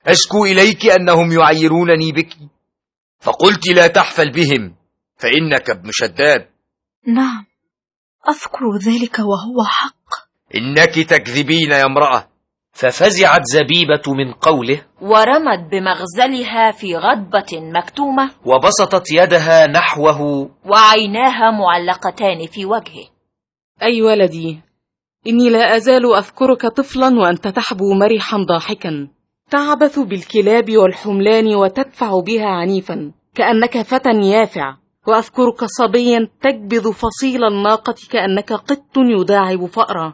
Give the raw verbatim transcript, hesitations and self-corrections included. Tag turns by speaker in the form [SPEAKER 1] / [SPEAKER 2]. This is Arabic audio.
[SPEAKER 1] أشكو إليك أنهم يعيرونني بك، فقلت لا تحفل بهم فإنك ابن شداد.
[SPEAKER 2] نعم، أذكر ذلك وهو حق.
[SPEAKER 1] إنك تكذبين يا امرأة.
[SPEAKER 3] ففزعت زبيبة من قوله،
[SPEAKER 4] ورمت بمغزلها في غضبة مكتومة،
[SPEAKER 3] وبسطت يدها نحوه،
[SPEAKER 4] وعيناها معلقتان في وجهه.
[SPEAKER 5] أي ولدي، إني لا أزال أذكرك طفلا وأنت تحبو مرحا ضاحكا، تعبث بالكلاب والحملان وتدفع بها عنيفا كأنك فتى يافع، وأذكرك صبيا تجبذ فصيل الناقة كأنك قط يداعب فأرا.